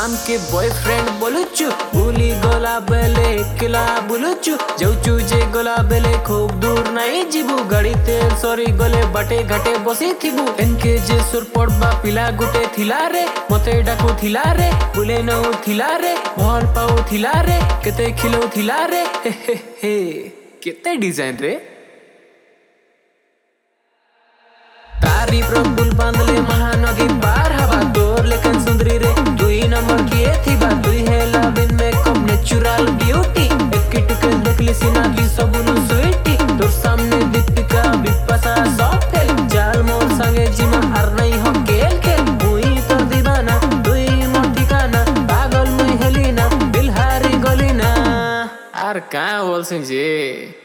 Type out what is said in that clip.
आमके बॉयफ्रेंड बोलुचु भूली गला बेले किला बुलुचु जाऊचु जे गला बेले खूब दूर नहीं जीबू गाड़ी तेल सरी गले बाटे घाटे बसी थिबू एनके जे सुर पड़बा पिला गुटे थिला रे मते डाकू थिला रे बुले नौ थिला रे भल पाऊ थिला रे केते खिलो थिला रे हे केते डिजाइन रे तारी प्रभुल बांधले महानगी बार हवा तोर लेकिन सुंदरी रे दुई नंबर किए थी बात दुई है लाबिन में कम नेचुरल ब्यूटी एक किटके देखली सिनाली सबुनु स्वीटी तोर सामने दीपिका विपाशा सब फेल जाल मोर संगे जिमा हर नहीं हो खेल खेल मुई तोर दीवाना दुई मोर ठिकाना पागल मुई हेलिना दिल हारी गलिना आर का बोल सिंह जी।